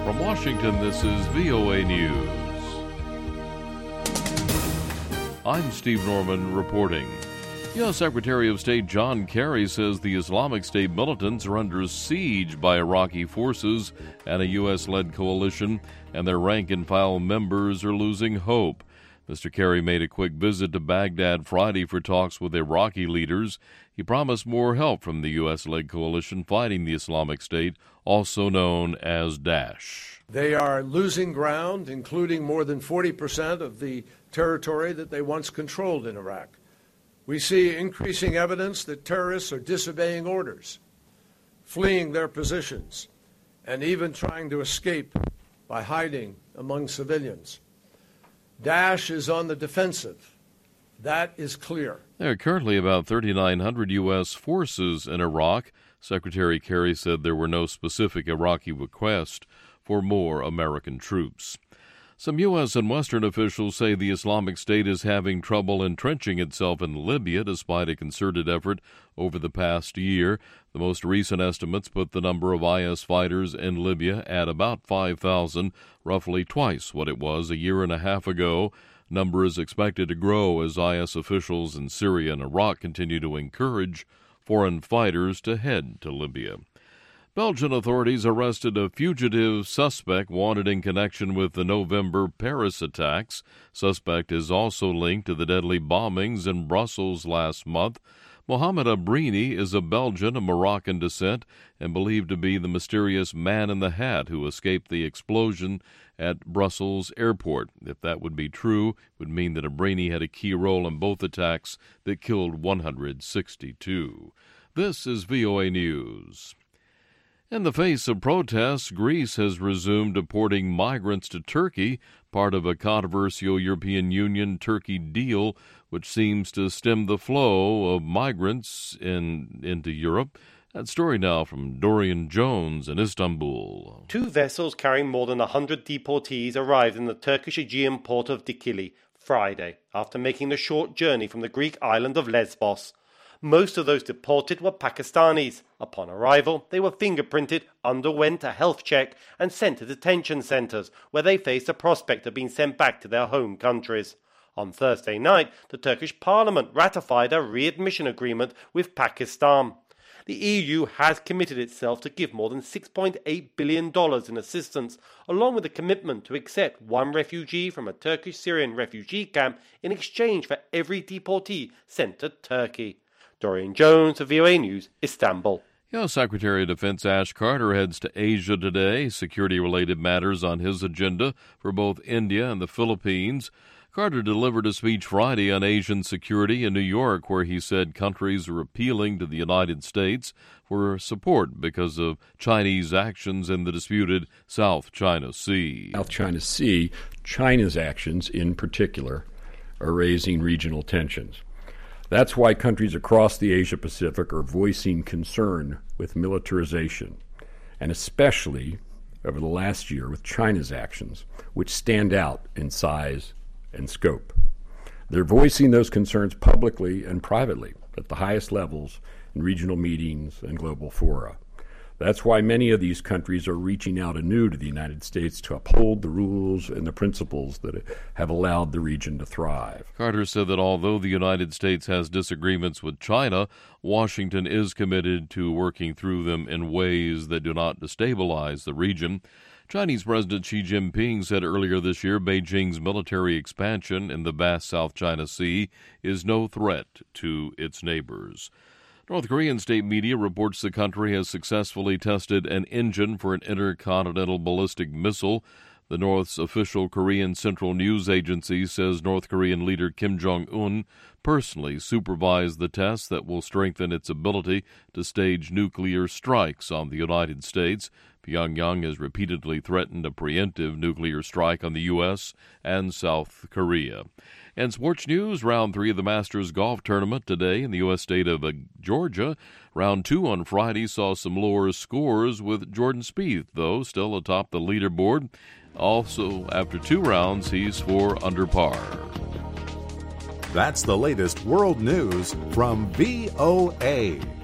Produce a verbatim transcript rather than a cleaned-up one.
From Washington, this is V O A News. I'm Steve Norman reporting. U S. Secretary of State John Kerry says the Islamic State militants are under siege by Iraqi forces and a U S-led coalition, and their rank-and-file members are losing hope. Mister Kerry made a quick visit to Baghdad Friday for talks with Iraqi leaders. He promised more help from the U S-led coalition fighting the Islamic State, also known as Daesh. They are losing ground, including more than forty percent of the territory that they once controlled in Iraq. We see increasing evidence that terrorists are disobeying orders, fleeing their positions, and even trying to escape by hiding among civilians. Daesh is on the defensive. That is clear. There are currently about thirty-nine hundred U S forces in Iraq. Secretary Kerry said there were no specific Iraqi requests for more American troops. Some U S and Western officials say the Islamic State is having trouble entrenching itself in Libya despite a concerted effort over the past year. The most recent estimates put the number of I S fighters in Libya at about five thousand, roughly twice what it was a year and a half ago. Number is expected to grow as I S officials in Syria and Iraq continue to encourage foreign fighters to head to Libya. Belgian authorities arrested a fugitive suspect wanted in connection with the November Paris attacks. Suspect is also linked to the deadly bombings in Brussels last month. Mohamed Abrini is of Belgian and Moroccan descent and believed to be the mysterious man in the hat who escaped the explosion at Brussels airport. If that would be true, it would mean that Abrini had a key role in both attacks that killed one hundred sixty-two. This is V O A News. In the face of protests, Greece has resumed deporting migrants to Turkey, part of a controversial European Union-Turkey deal, which seems to stem the flow of migrants in, into Europe. That story now from Dorian Jones in Istanbul. Two vessels carrying more than one hundred deportees arrived in the Turkish Aegean port of Dikili Friday, after making the short journey from the Greek island of Lesbos. Most of those deported were Pakistanis. Upon arrival, they were fingerprinted, underwent a health check, and sent to detention centres, where they faced the prospect of being sent back to their home countries. On Thursday night, the Turkish parliament ratified a readmission agreement with Pakistan. The E U has committed itself to give more than six point eight billion dollars in assistance, along with a commitment to accept one refugee from a Turkish Syrian refugee camp in exchange for every deportee sent to Turkey. Dorian Jones of V O A News, Istanbul. U S. Secretary of Defense Ash Carter heads to Asia today. Security-related matters on his agenda for both India and the Philippines. Carter delivered a speech Friday on Asian security in New York, where he said countries are appealing to the United States for support because of Chinese actions in the disputed South China Sea. South China Sea, China's actions in particular, are raising regional tensions. That's why countries across the Asia-Pacific are voicing concern with militarization, and especially over the last year with China's actions, which stand out in size and scope. They're voicing those concerns publicly and privately at the highest levels in regional meetings and global fora. That's why many of these countries are reaching out anew to the United States to uphold the rules and the principles that have allowed the region to thrive. Carter said that although the United States has disagreements with China, Washington is committed to working through them in ways that do not destabilize the region. Chinese President Xi Jinping said earlier this year Beijing's military expansion in the vast South China Sea is no threat to its neighbors. North Korean state media reports the country has successfully tested an engine for an intercontinental ballistic missile. The North's official Korean Central News Agency says North Korean leader Kim Jong-un personally supervised the tests that will strengthen its ability to stage nuclear strikes on the United States. Pyongyang has repeatedly threatened a preemptive nuclear strike on the U S and South Korea. And sports news, round three of the Masters golf tournament today in the U S state of uh, Georgia. Round two on Friday saw some lower scores with Jordan Spieth, though, still atop the leaderboard. Also, after two rounds, he's four under par. That's the latest world news from V O A.